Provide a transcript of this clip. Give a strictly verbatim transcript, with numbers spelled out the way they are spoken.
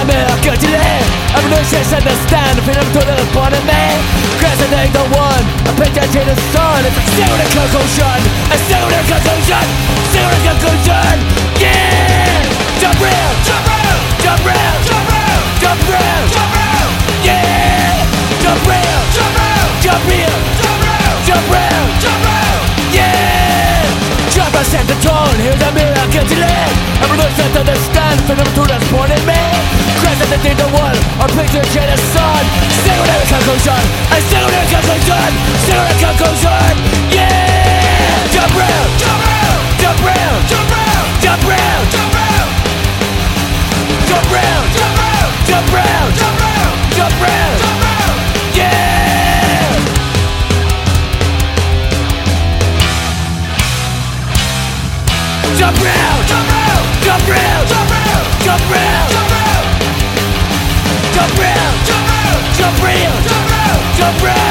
America today. Evolution understand, freedom to the point of man. President the one, a picture to the sun. It's a single conclusion, a single conclusion, single conclusion. Yeah! Jump real, jump real, jump real, jump real, jump real, jump real. Yeah! Jump real, jump real, jump real, jump real, jump real, jump real. Yeah! Jump and set the tone, here's America today. Evolution understand, freedom to the point of man. President in the world, our picture to the sun. Single conclusion, a single conclusion, single conclusion. Yeah! Jump real, jump real, jump real, jump real, jump real, jump real, jump real, jump real, jump real, jump real, jump real, jump real. Yeah! Jump real, jump real, jump real, jump real, jump real, jump real. Jump real, jump real, jump real, jump real, jump real.